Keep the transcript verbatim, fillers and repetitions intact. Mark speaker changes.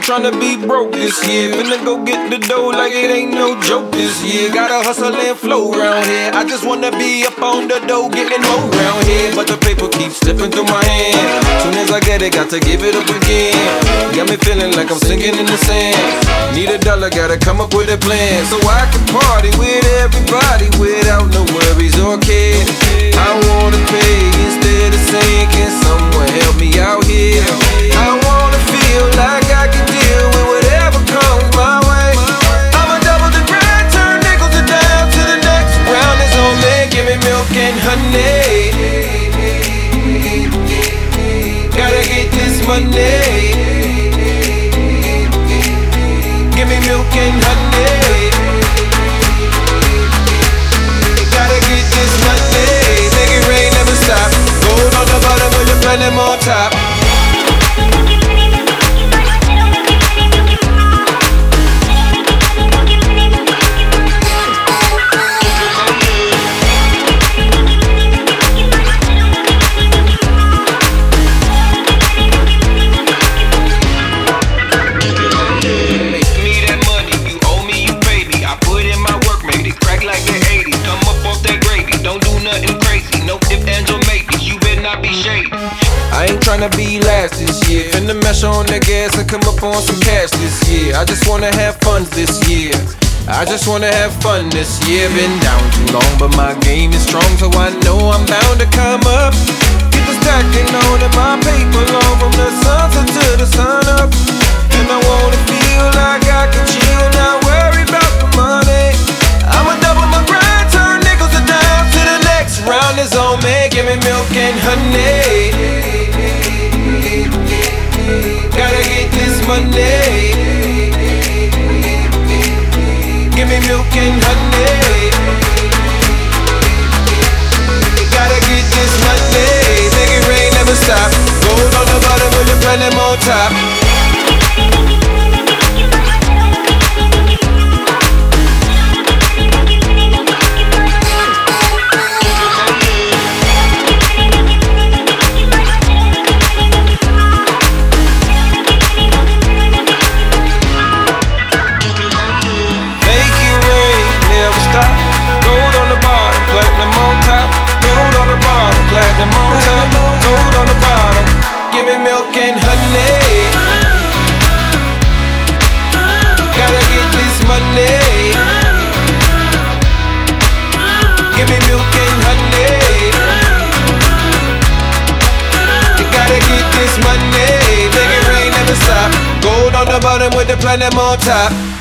Speaker 1: tryna be broke this year. Finna go get the dough like it ain't no joke this year. Gotta hustle and flow round here. I just wanna be up on the dough, getting more round here. But the paper keeps slipping through my hand. Soon as I get it, got to give it up again. Got me feeling like I'm sinking in the sand. Need a dollar, gotta come up with a plan, so I can party with everybody without no worries or cares. I wanna pay instead of saying, can someone help me out here? I wanna feel like I can deal with whatever comes my way. I'ma double the grind, turn nickels to dime to the next round is on me. Give me milk and honey. Gotta get this money. Give me milk and honey. Gotta get this money. Make it rain, never stop. Gold on the bottom with the platinum on top. I ain't tryna be last this year. Finna mesh on the gas and come up on some cash this year. I just wanna have fun this year. I just wanna have fun this year. Been down too long, but my game is strong, so I know I'm bound to come up. People stacking on in my paper long, from the sunset to the sun up. And I wanna feel like I can chill, not worry about the money. I'ma double my grind, turn nickels to dimes to the next round is on me. Give me milk and honey. Gotta get this money. Give me milk and honey. Gotta get this money. Make it rain, never stop. Gold on the bottom with the platinum on top. Platinum on top, gold on the bottom. Give me milk and honey. Gotta get this money. Give me milk and honey. You gotta get this money. Make it rain, never stop. Gold on the bottom with the platinum on top.